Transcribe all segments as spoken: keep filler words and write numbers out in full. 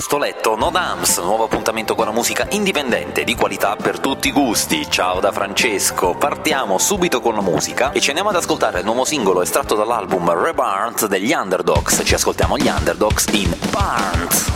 Stoletto, No Dams, nuovo appuntamento con la musica indipendente di qualità per tutti i gusti. Ciao da Francesco, partiamo subito con la musica e ci andiamo ad ascoltare il nuovo singolo estratto dall'album Reborn degli Underdogs. Ci ascoltiamo gli Underdogs in Barnes.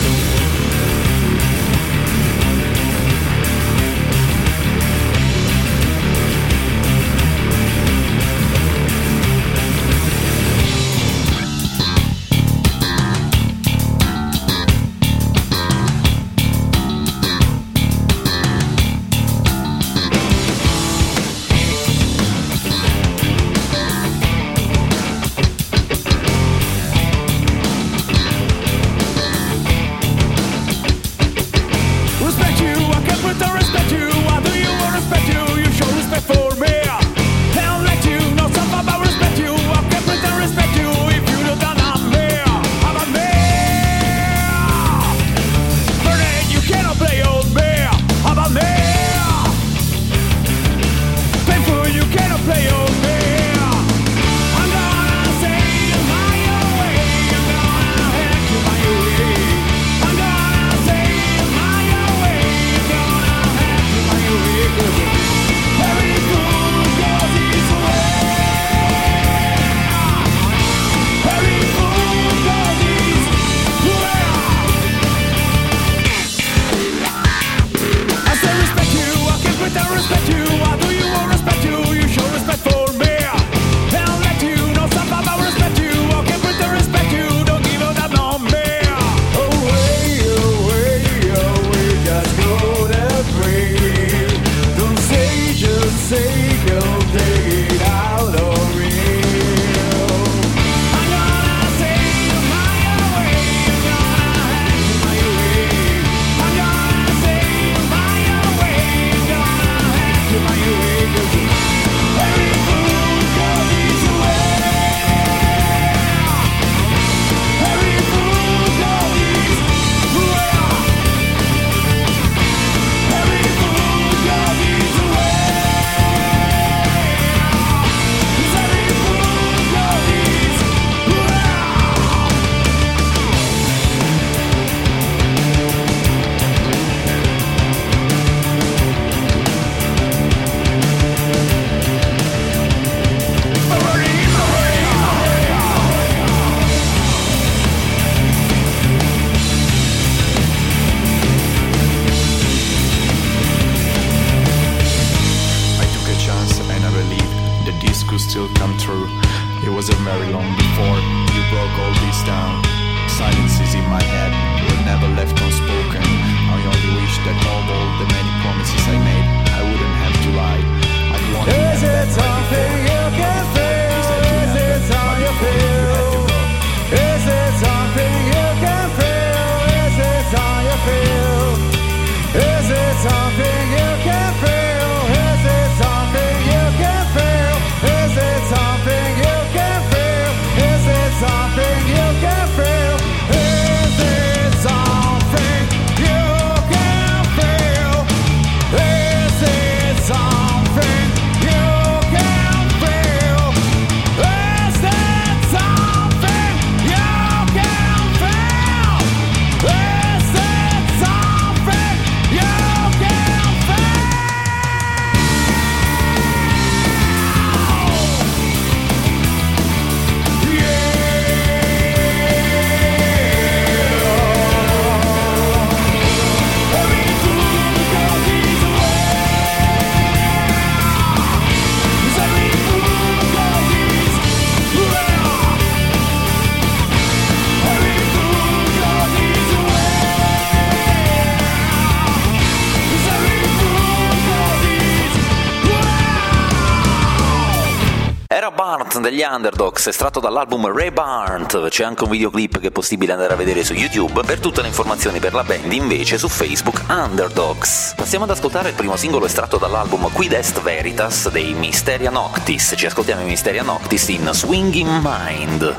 Degli Underdogs, estratto dall'album Reborn. C'è anche un videoclip che è possibile andare a vedere su YouTube. Per tutte le informazioni per la band invece su Facebook Underdogs. Passiamo ad ascoltare il primo singolo estratto dall'album Quid Est Veritas dei Mysteria Noctis. Ci ascoltiamo i Mysteria Noctis in Swinging Mind.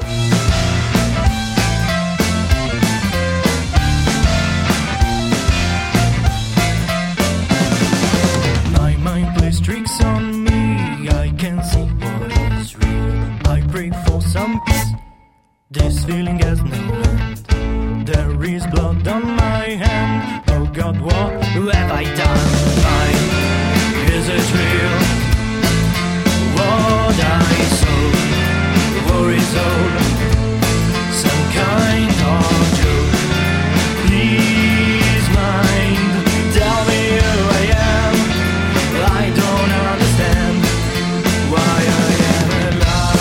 My mind plays tricks on me, I can see what is real. I pray for some peace, this feeling has no end. There is blood on it real? What I saw, worries all, some kind of joke. Please mind, tell me who I am. I don't understand why I am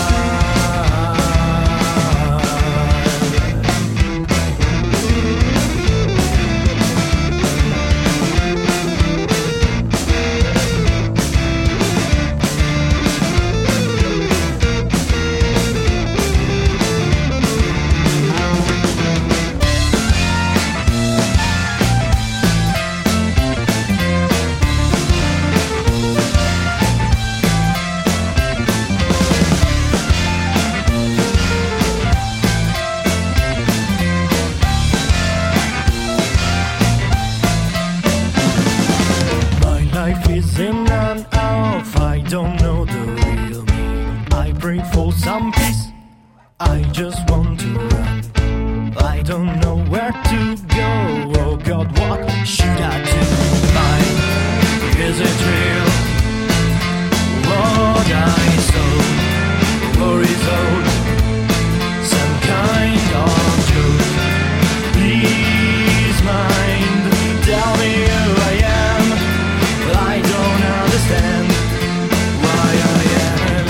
in and out, I don't know the real me. I pray for some peace, I just want to run. I don't know where to go, oh God, what should I do? Mine, is it real? What I saw, worries old, some kind of joke. Please mind, tell me who I am. I don't understand why I am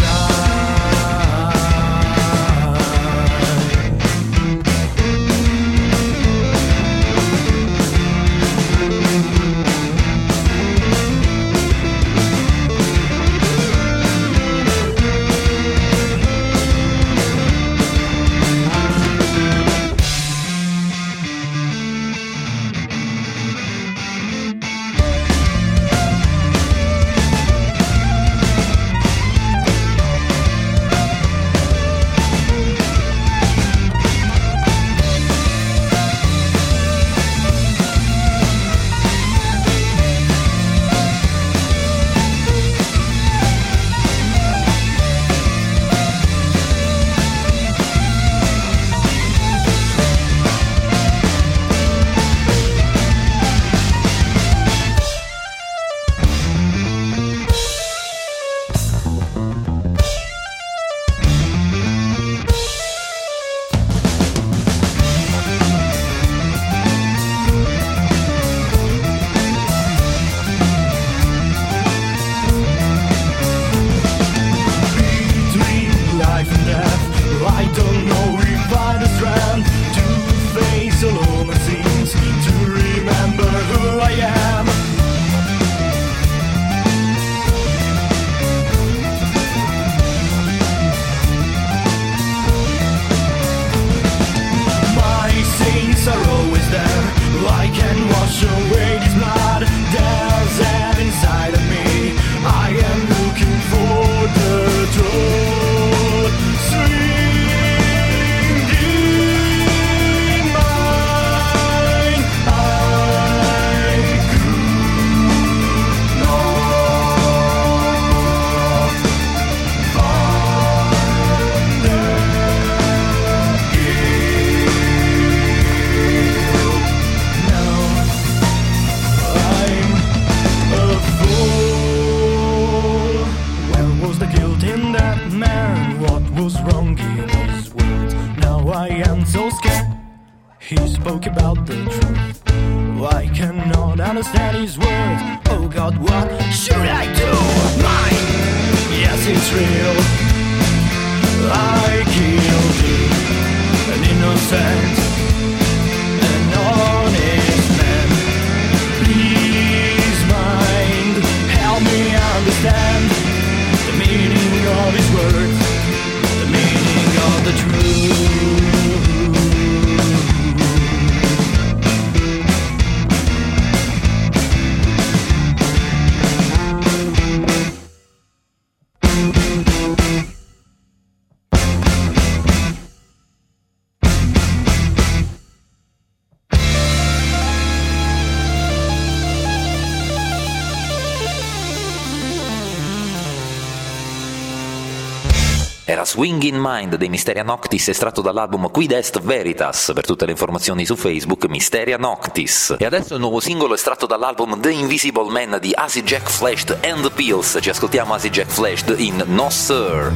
Era Swing in Mind dei Mysteria Noctis, estratto dall'album Quid Est Veritas. Per tutte le informazioni su Facebook, Mysteria Noctis. E adesso il nuovo singolo estratto dall'album The Invisible Man di Acid Jack Flashed and the Pills. Ci ascoltiamo Acid Jack Flashed in No Sir.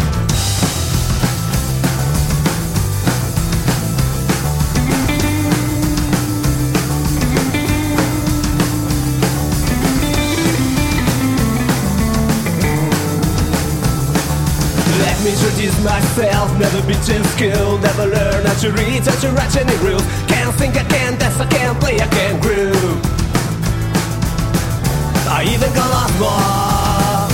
Introduce myself, never been too skilled, never learn how to read, how to write any rules. Can't think, I can't dance, I can't play, I can't groove. I even got lost more.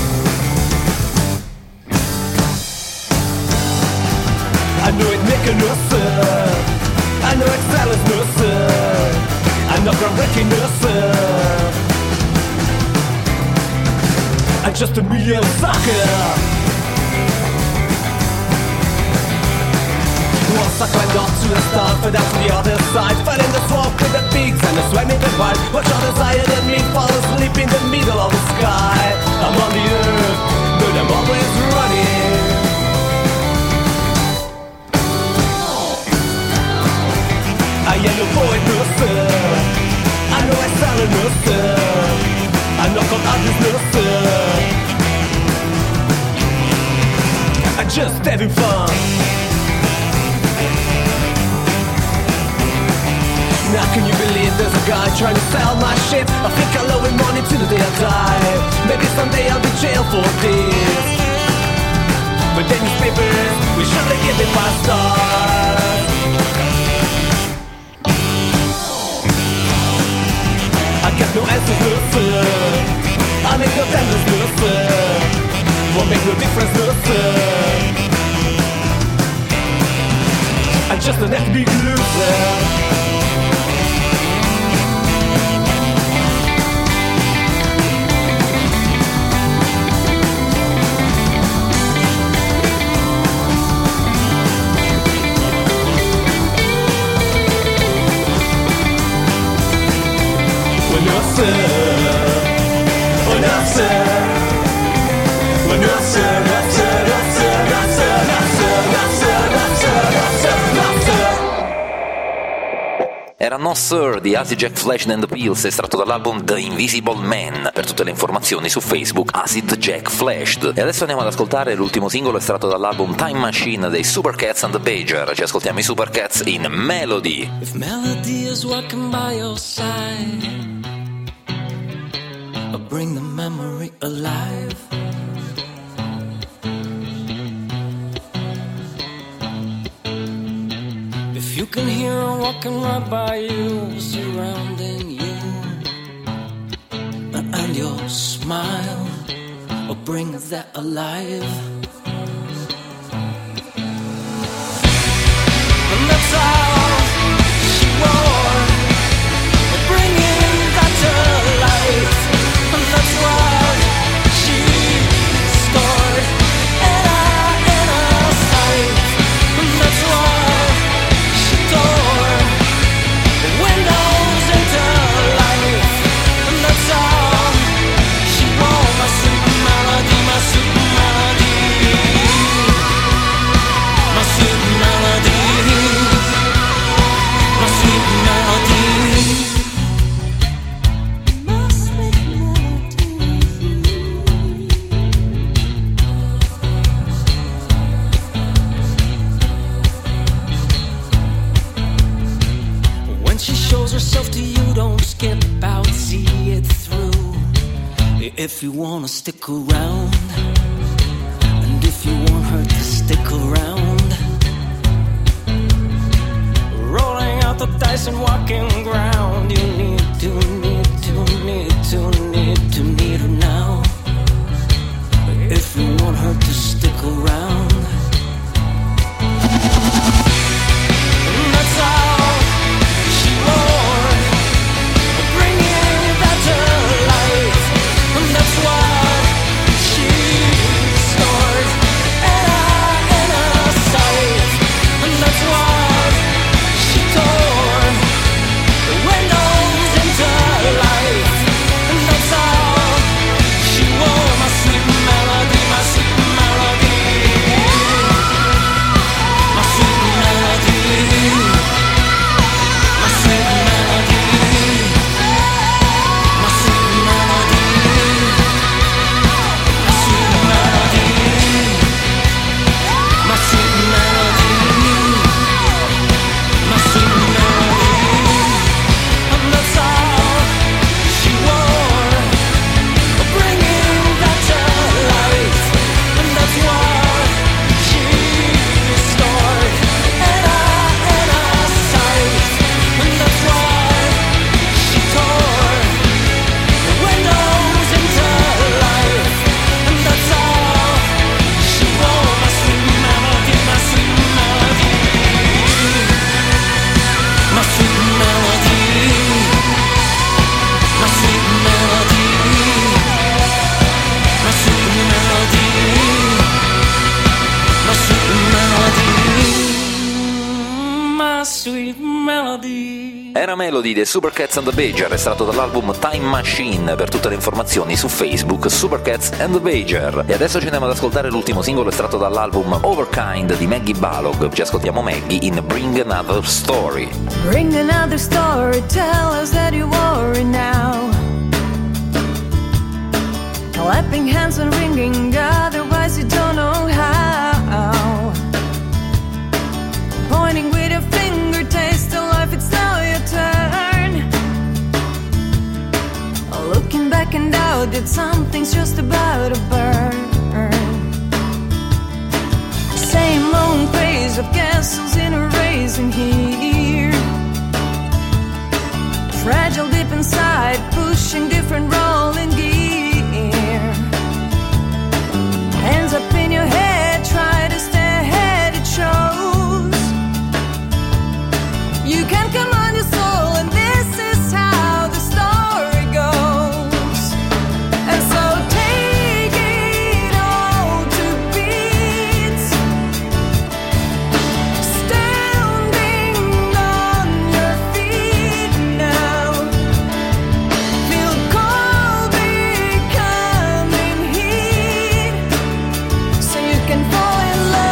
I know it make a no sir. I know Excel is no sir. I know groundbreaking no sir. I'm just a medium sucker. Once I climbed up to the start, but down to the other side. Fell in the smoke with the pigs and the swimming the wild. Watch others higher than me fall asleep in the middle of the sky. I'm on the earth, but I'm always running. I am no poet, no sir. I know I sound no sir. I knock on others, no sir. I'm just having fun. Now can you believe there's a guy trying to sell my shit? I think I'll owe him money till the day I die. Maybe someday I'll be jailed for this. But then newspapers, we surely give it five stars. I got no answers, no sir. I make no tenders, no sir. Won't make no difference, no sir. I'm just an F B loser. Oh no sir, oh no sir, no sir, no sir, no sir, no sir, no sir, no sir, no sir, no sir. Era No Sir di Acid Jack Flashed and the Pills, estratto dall'album The Invisible Man. Per tutte le informazioni su Facebook, Acid Jack Flashed. E adesso andiamo ad ascoltare l'ultimo singolo estratto dall'album Time Machine dei Supercats and the Pager. Ci ascoltiamo i Supercats in Melody. If melody is walking by your side, bring the memory alive. If you can hear her walking right by you, surrounding you, and your smile, or bring that alive. And that's how she wore, bringing that to life. That's what she scored in our inner sight. That's what she tore windows into life. And that's all she wrote. My sweet melody, my sweet melody, my sweet melody, my sweet melody. Herself to you, don't skip out, see it through. If you wanna stick around, and if you want her to stick around, rolling out the dice and walking ground. You need to, need to, need to, need to, need her now. If you want her to stick around, and that's all. That's what she scored in our inner sight. And that's what she tore the windows into life. And that's all Era Melody dei Supercats and the Badger, estratto dall'album Time Machine. Per tutte le informazioni su Facebook, Supercats and the Badger. E adesso ci andiamo ad ascoltare l'ultimo singolo estratto dall'album Overkind di Maggie Balog. Ci ascoltiamo Maggie in Bring Another Story. Bring another story, tell us that you worry now. Clapping hands and ringing, otherwise you don't know how. Pointing with your finger, taste the life, it's now your turn. Looking back and out that something's just about to burn. Same long phase of castles in a racing here. Fragile deep inside, pushing different rolling gear. Hands up in your head, try to stay ahead, it shows. You can command your soul, and this is how the story goes. And so take it all to beats, standing on your feet now. Feel cold becoming heat, so you can fall in love.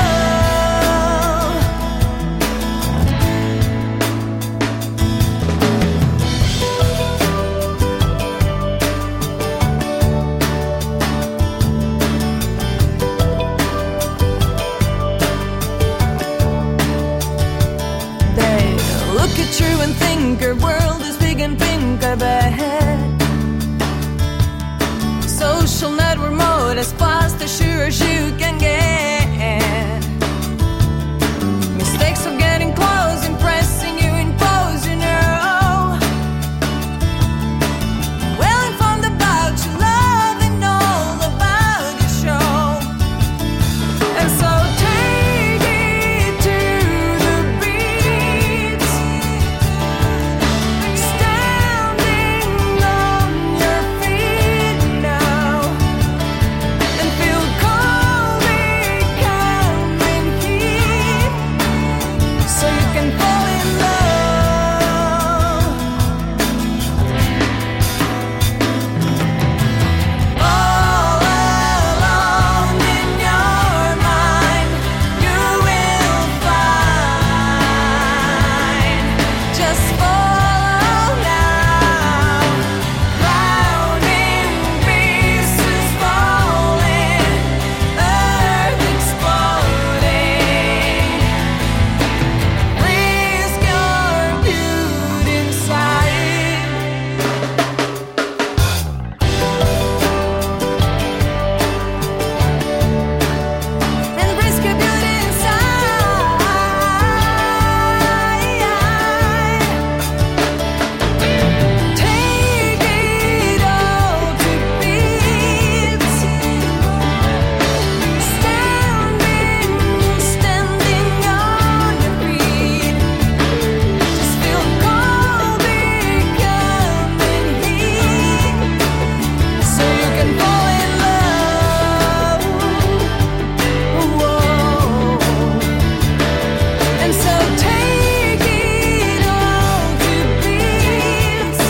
They look at you and think your world is big and pink, I bet. Social network mode as fast as sure as you can get. Mistakes of getting close, impressing you, impose, you know. Well informed about your love and all about your show. And so take it to the beats, standing on your feet now. And feel cold becoming heat, so you can fall in love. All alone in your mind, you will find. Just follow now. Drowning pieces falling, earth exploding. Risk your beauty inside. And risk your beauty inside. Take it all to beats, standing, standing on your feet. Just feel cold becoming heat, so you can fall in love. Whoa. And so take it all to beats,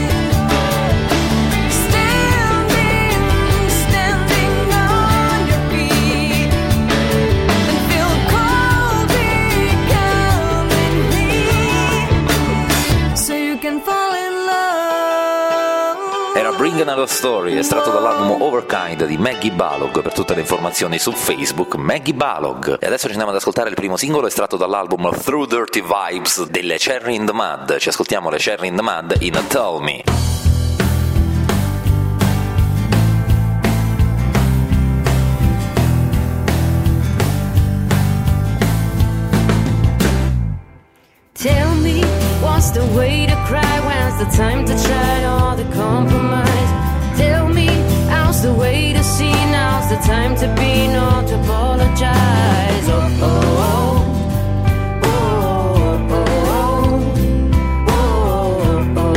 standing, standing on your feet. And feel cold becoming heat, so you can fall in love. Era Bring Another Story, estratto dall'album Overkind di Maggie Balog. Per tutte le informazioni su Facebook, Maggie Balog. E adesso ci andiamo ad ascoltare il primo singolo estratto dall'album Through Dirty Vibes delle Cherry in the Mud. Ci ascoltiamo le Cherry in the Mud in Tell Me. Tell me, what's the way to cry? When's the time to try all the compromise? Tell me, how's the way to see? Now's the time to be, not to apologize. Oh, oh, oh. Oh, oh, oh. Oh, oh,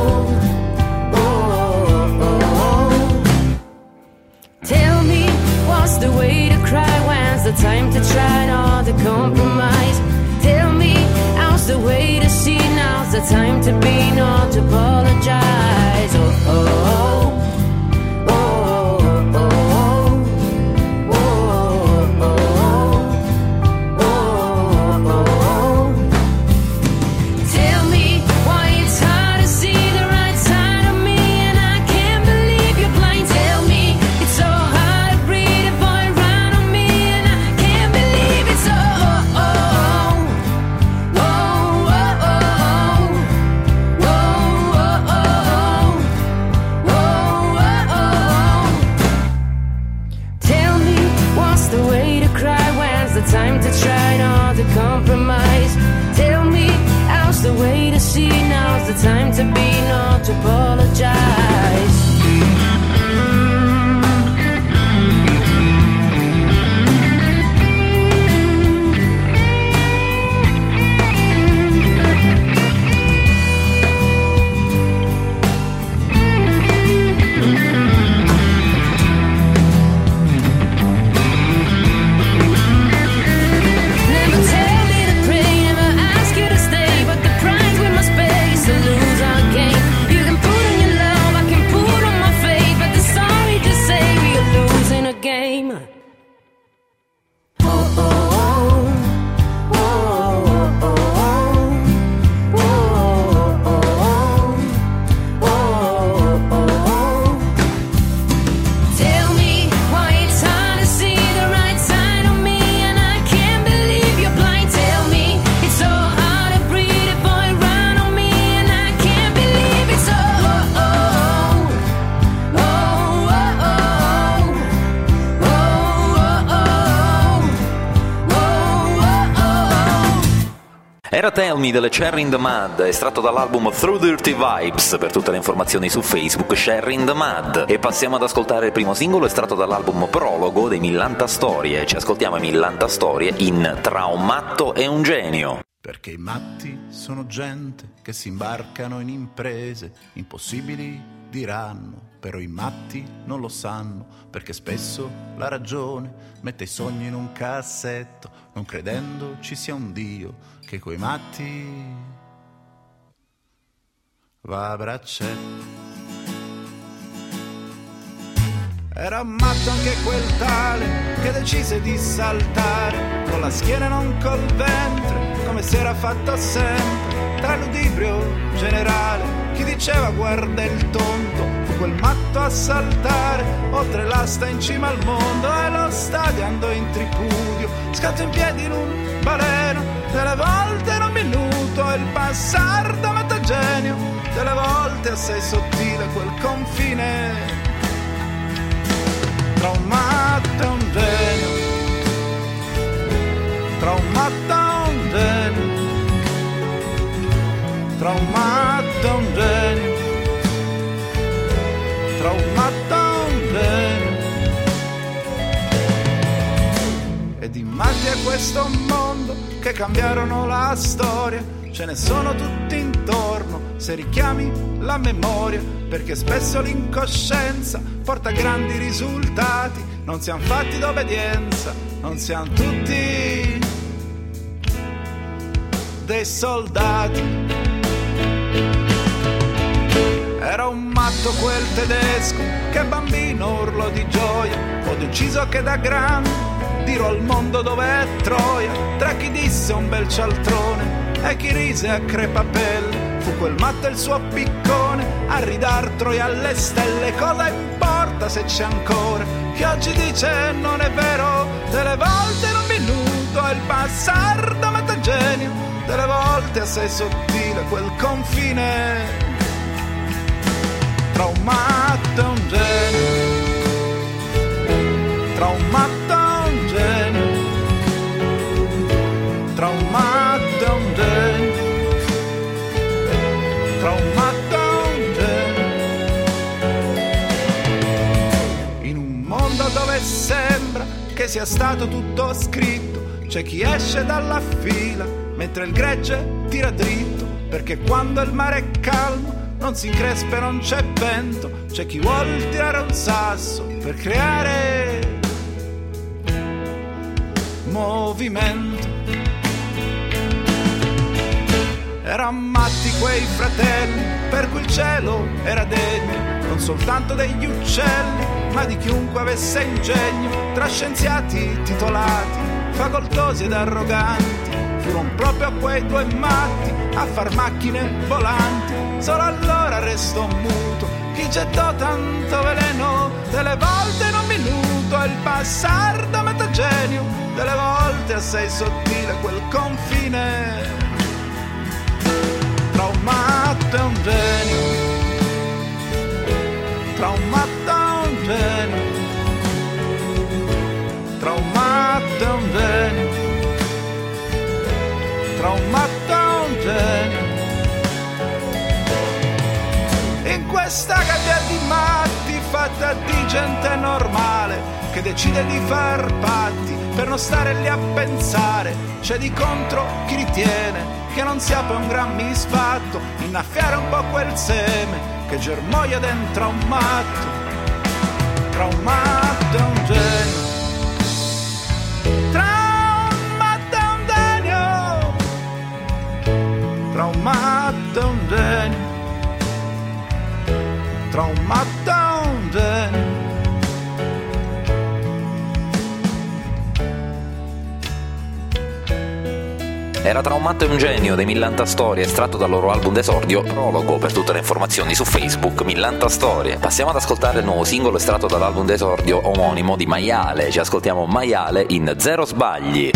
oh. Oh, oh, oh. Tell me, what's the way to cry? When's the time to try all the compromise? Tell me, how's the way to see? Now's the time to be, not to apologize. Oh, oh, oh. Time to try not to compromise. Tell me, how's the way to see? Now's the time to be, not to apologize. Era Tell Me delle Cherry in the Mud, estratto dall'album Through Dirty Vibes. Per tutte le informazioni su Facebook, Cherry in the Mud. E passiamo ad ascoltare il primo singolo estratto dall'album Prologo dei Millanta Storie. Ci ascoltiamo i Millanta Storie in Tra un matto e un genio. Perché i matti sono gente che si imbarcano in imprese impossibili, diranno, però i matti non lo sanno, perché spesso la ragione mette i sogni in un cassetto, non credendo ci sia un Dio che coi matti va a braccetto. Era matto anche quel tale che decise di saltare con la schiena e non col ventre, come si era fatto sempre, tra l'udibrio generale. Chi diceva guarda il tondo, fu quel matto a saltare oltre l'asta in cima al mondo, e lo stadio andò in tripudio, scatto in piedi in un baleno, delle volte in un minuto, e il passar da metagenio, delle volte assai sottile quel confine tra un matto e un genio, tra un matto e un genio, tra un matto e un genio, tra un matto e un genio. E di matti a questo mondo che cambiarono la storia, ce ne sono tutti intorno, se richiami la memoria, perché spesso l'incoscienza porta grandi risultati. Non siamo fatti d'obbedienza, non siamo tutti dei soldati. Era un matto quel tedesco che bambino urlò di gioia, ho deciso che da grande dirò al mondo dov'è Troia. Tra chi disse un bel cialtrone e chi rise a crepapelle, fu quel matto il suo piccone a ridar Troia alle stelle. Cosa importa se c'è ancora chi oggi dice non è vero, delle volte in un minuto è il passar da metagenio, delle volte assai sottile quel confine tra un matto e un genio, tra un matto e un genio, tra un matto e un genio, tra un matto e un genio. In un mondo dove sembra che sia stato tutto scritto, c'è chi esce dalla fila mentre il gregge tira dritto, perché quando il mare è calmo non si increspa e non c'è vento, c'è chi vuol tirare un sasso per creare movimento. Eran matti quei fratelli, per cui il cielo era degno non soltanto degli uccelli, ma di chiunque avesse ingegno. Tra scienziati titolati, facoltosi ed arroganti, furono proprio quei due matti a far macchine volanti. Solo allora restò muto chi gettò tanto veleno, delle volte in un minuto è il passar da metagenio, delle volte assai sottile quel confine tra un matto e un genio, tra un matto e un genio, tra un matto e un genio, tra un matto e un genio. In questa gabbia di matti fatta di gente normale che decide di far patti per non stare lì a pensare, c'è di contro chi ritiene che non sia poi un gran misfatto innaffiare un po' quel seme che germoglia dentro un matto, tra un matto e un genio, tra un matto e un genio, tra un matto e un genio, tra un matto e un genio. Era Tra un matto e un genio dei Millanta Storie, estratto dal loro album d'esordio Prologo. Per tutte le informazioni su Facebook Millanta Storie. Passiamo ad ascoltare il nuovo singolo estratto dall'album d'esordio omonimo di Maiale. Ci ascoltiamo Maiale in Zero Sbagli.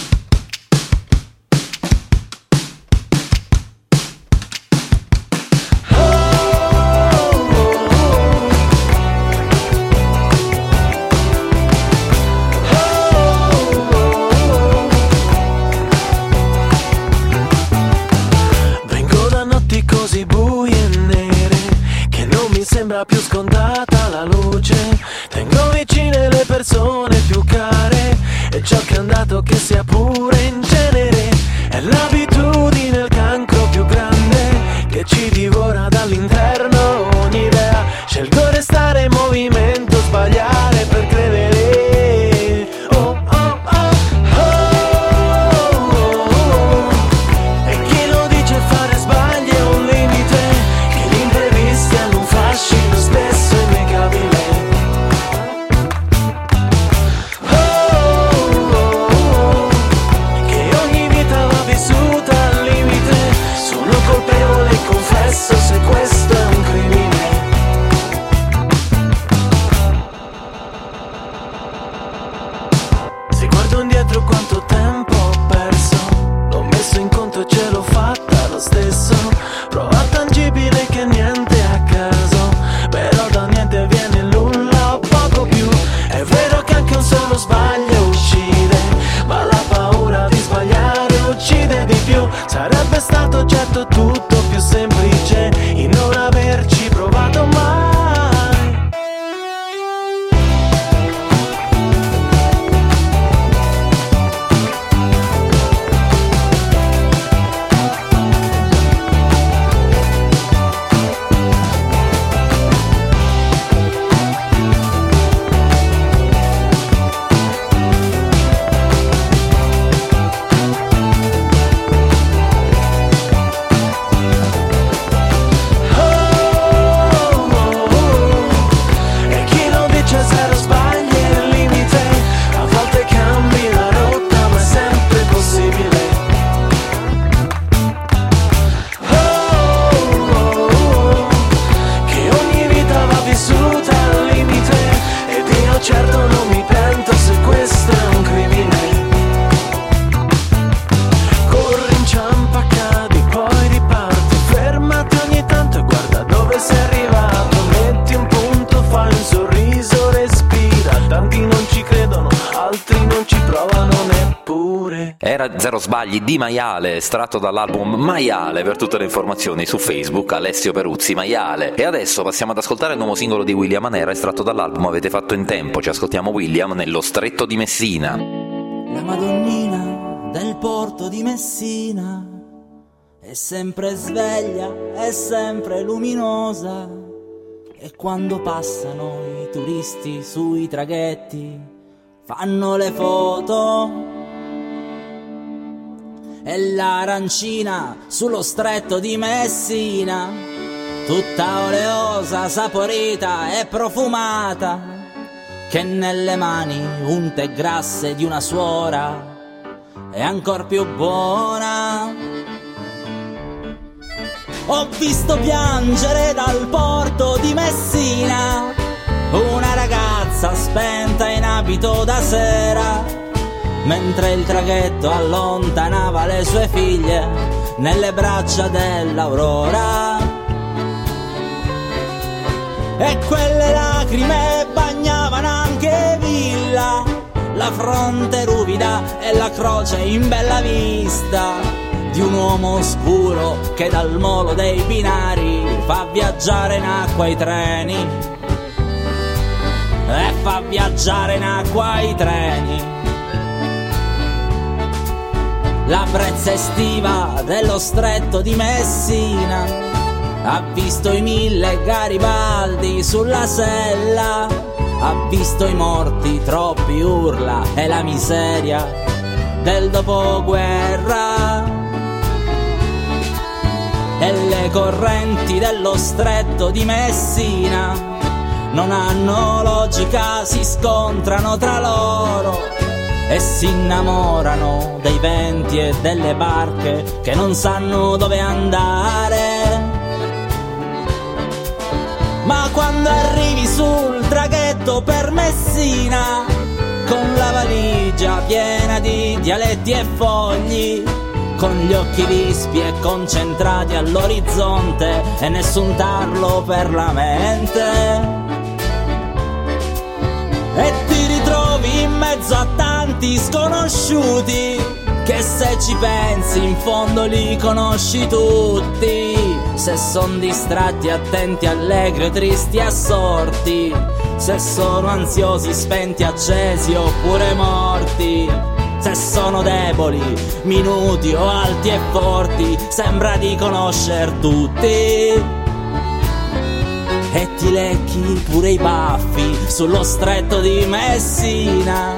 Più scontata la luce, tengo vicine le persone più care e ciò che è andato che sia pure in genere è l'abitudine, il cancro più grande che ci divora dall'interno ogni idea. Scelgo restare in movimento, sbagliare per credere. Oh oh oh oh, oh, oh. E chi lo dice fare sbagli è un limite che gli imprevisti hanno un fascino stesso innegabile. Oh, oh, oh, che ogni vita va vissuta al limite. Sono colpevole e confesso se questo è un crimine. Se guardo indietro quanto tempo ho perso, l'ho messo in conto e ce l'ho fatta lo stesso. Prova tangibile che niente è a caso, però da niente viene nulla o poco più. È vero che anche un solo sbaglio uccide, ma la paura di sbagliare uccide di più. Sarebbe stato certo tutto più semplice in non averci provato mai. Certo non mi pento se questo è un crimine. Corri, inciampa, cadi, poi riparti. Fermati ogni tanto e guarda dove sei arrivato. Metti un punto, fai un sorriso, respira. Tanti non ci credono, altri non ci provano neppure. Era Zero Sbagli di Maiale, estratto dall'album Maiale. Per tutte le informazioni su Facebook Alessio Peruzzi Maiale. E adesso passiamo ad ascoltare il nuovo singolo di William Manera estratto dall'album Avete fatto in tempo. Ci ascoltiamo William nello Stretto di Messina. La Madonnina del porto di Messina è sempre sveglia, è sempre luminosa, e quando passano i turisti sui traghetti fanno le foto. e l'arancina sullo stretto di Messina, tutta oleosa, saporita e profumata, che nelle mani unte e grasse di una suora è ancor più buona. Ho visto piangere dal porto di Messina una ragazza spenta in abito da sera, mentre il traghetto allontanava le sue figlie nelle braccia dell'aurora. E quelle lacrime bagnavano anche Villa, la fronte ruvida e la croce in bella vista di un uomo oscuro che dal molo dei binari fa viaggiare in acqua i treni, e fa viaggiare in acqua i treni. La brezza estiva dello stretto di Messina ha visto i mille Garibaldi sulla sella, ha visto i morti, troppi urla e la miseria del dopoguerra. E le correnti dello stretto di Messina non hanno logica, si scontrano tra loro e si innamorano dei venti e delle barche che non sanno dove andare. Ma quando arrivi sul traghetto per Messina, con la valigia piena di dialetti e fogli, con gli occhi vispi e concentrati all'orizzonte e nessun tarlo per la mente, e ti ritrovi in mezzo a tanti sconosciuti che se ci pensi in fondo li conosci tutti, se son distratti, attenti, allegri o tristi, assorti, se sono ansiosi, spenti, accesi oppure morti, se sono deboli, minuti o alti e forti, sembra di conoscer tutti. E ti lecchi pure i baffi sullo stretto di Messina.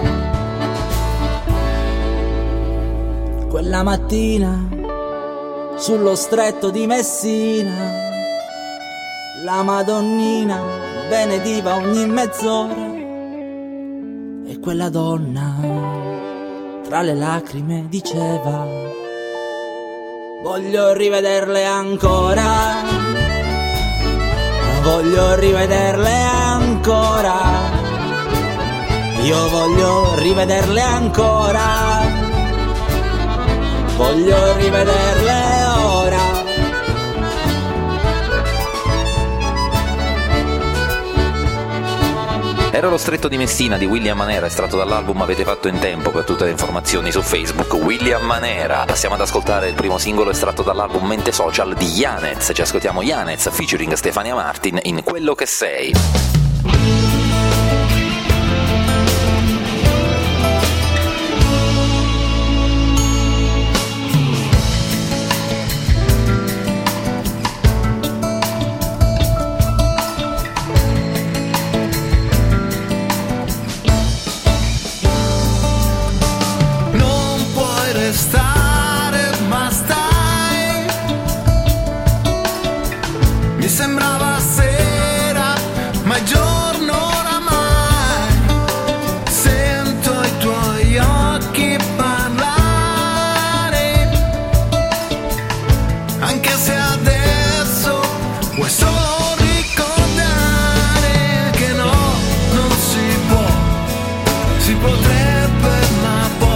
Quella mattina sullo stretto di Messina la Madonnina benediva ogni mezz'ora, e quella donna tra le lacrime diceva: voglio rivederle ancora, voglio rivederle ancora, io voglio rivederle ancora, voglio rivederle ora. Era lo stretto di Messina di William Manera, estratto dall'album Avete fatto in tempo. Per tutte le informazioni su Facebook, William Manera. Passiamo ad ascoltare il primo singolo estratto dall'album Mente Social di Yanez. Ci ascoltiamo Yanez featuring Stefania Martin in Quello che sei. Stare, ma stai. Mi sembrava sera, ma è giorno oramai. Sento i tuoi occhi parlare, anche se adesso vuoi solo ricordare che no, non si può, si potrebbe, ma poi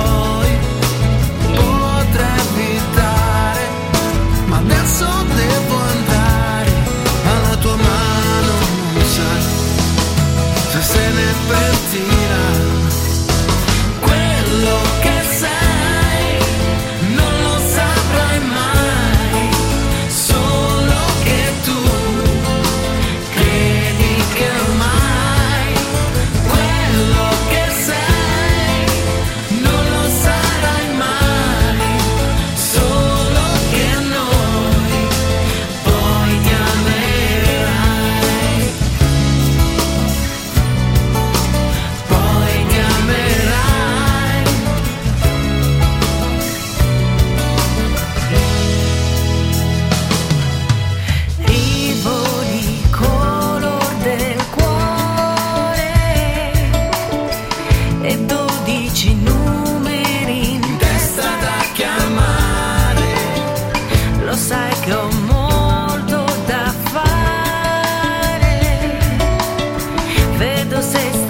adesso devo andare, ma la tua mano non sai se se ne pentirà. Quello che sei non lo saprai mai, solo che tu credi che ormai quello che sei non lo sarai mai, solo che noi poi ti amerai, poi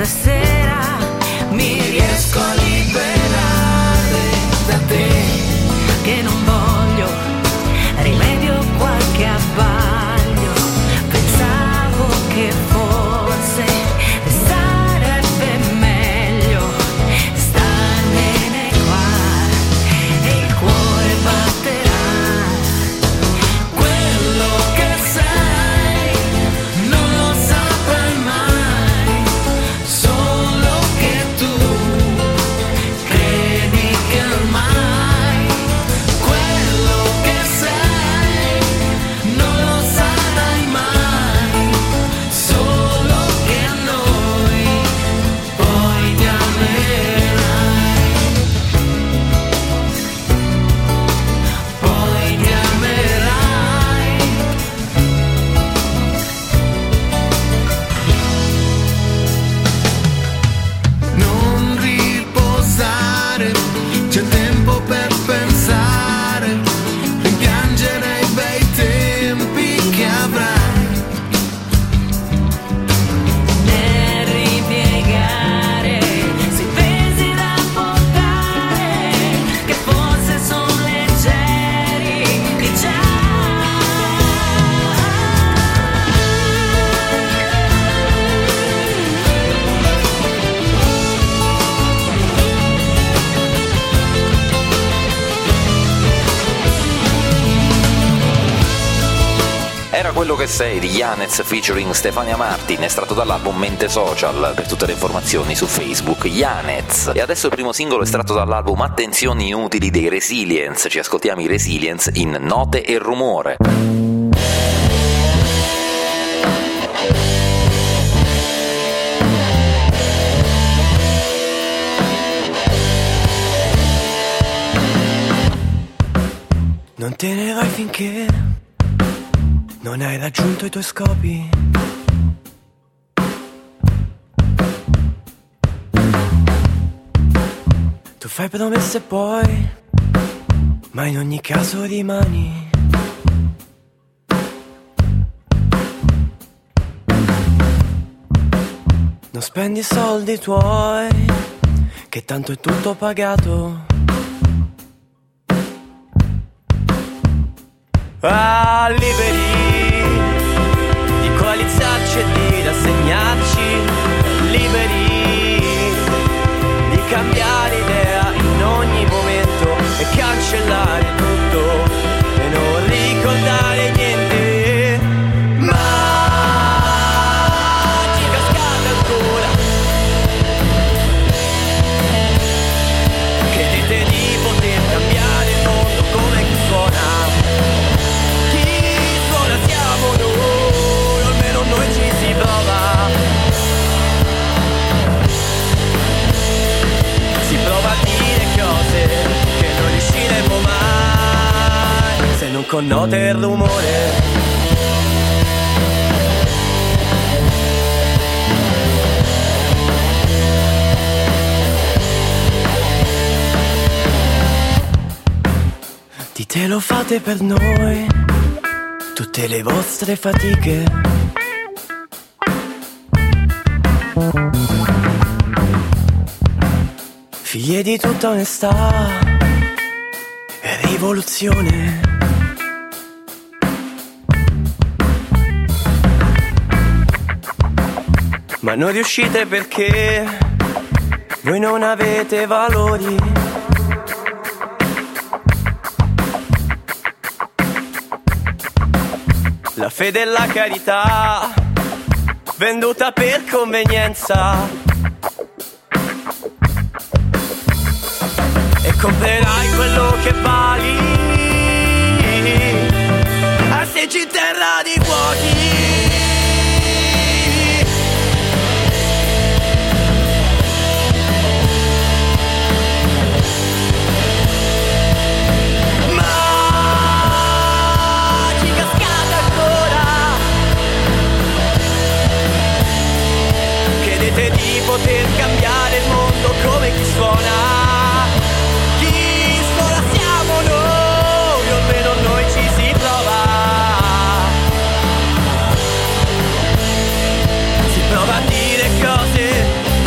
stasera mi riesco a liberare da te, che non voglio rimedio qualche abbaglio. Pensavo che forse sarebbe meglio starmene qua e il cuore batterà. Quello che sei non lo saprai mai, solo che tu credi che ormai quello che sei non lo sarai mai, solo che a noi poi ti amerai, poi ti amerai. Non riposare, c'è tempo per pensare, rimpiangere i bei tempi che avrai. Nel ripiegare sui pesi da portare, che forse sono leggeri di già. Era quello che sei di Yanez featuring Stefania Martin, estratto dall'album Mente Social. Per tutte le informazioni su Facebook, Yanez. E adesso il primo singolo estratto dall'album Attenzioni Inutili dei Resilience. Ci ascoltiamo i Resilience in Note e Rumore. Non te ne vai finché non hai raggiunto i tuoi scopi. Tu fai promesse poi, ma in ogni caso rimani. Non spendi i soldi tuoi, che tanto è tutto pagato. Ah, liberi di coalizzarci e di rassegnarci, liberi di cambiare idea in ogni momento e cancellare tutto e non ricordare niente. Ma ti cascate ancora, credete di poter cambiare il mondo come chi suona. Noi, almeno noi ci si prova. Si prova a dire cose che non riusciremo mai, se non con note e rumore. Dite lo fate per noi, tutte le vostre fatiche. Figlie di tutta onestà e rivoluzione. Ma non riuscite perché voi non avete valori. La fede e la carità venduta per convenienza, e comprerai quello che vali a seggi in terra di vuoti. Di poter cambiare il mondo come chi suona. Chi suona siamo noi, o almeno noi ci si prova. Si prova a dire cose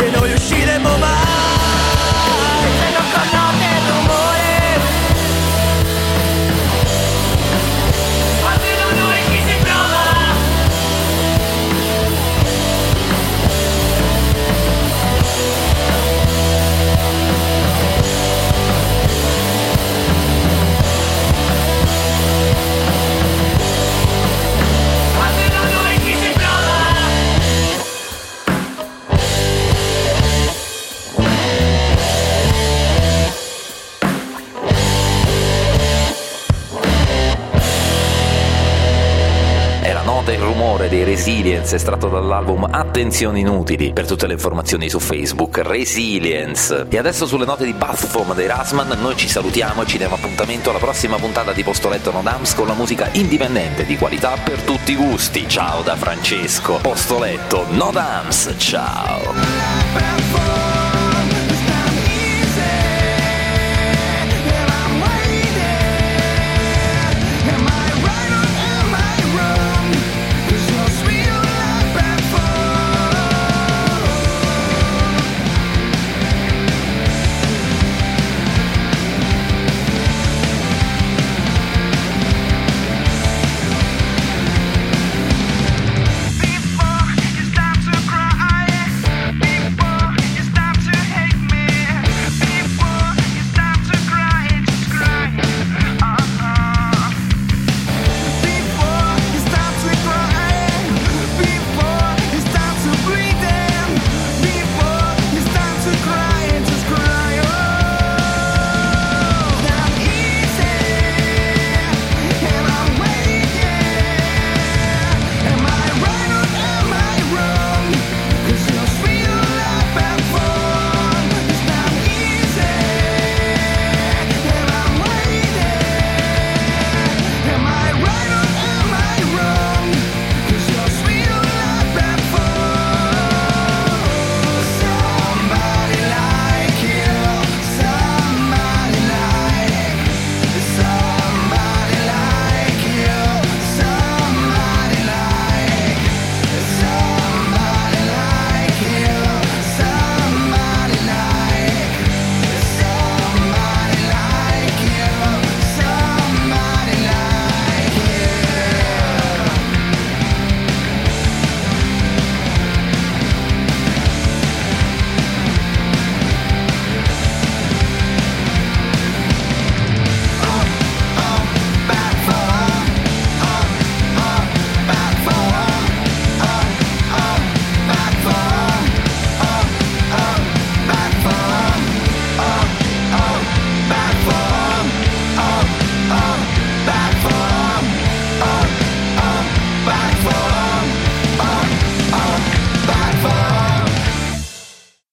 dei Resilience, estratto dall'album Attenzioni Inutili. Per tutte le informazioni su Facebook, Resilience. E adesso sulle note di Bathfoam dei Rasman noi ci salutiamo e ci diamo appuntamento alla prossima puntata di Postoletto No Dams con la musica indipendente di qualità per tutti i gusti. Ciao da Francesco, Postoletto No Dams, ciao!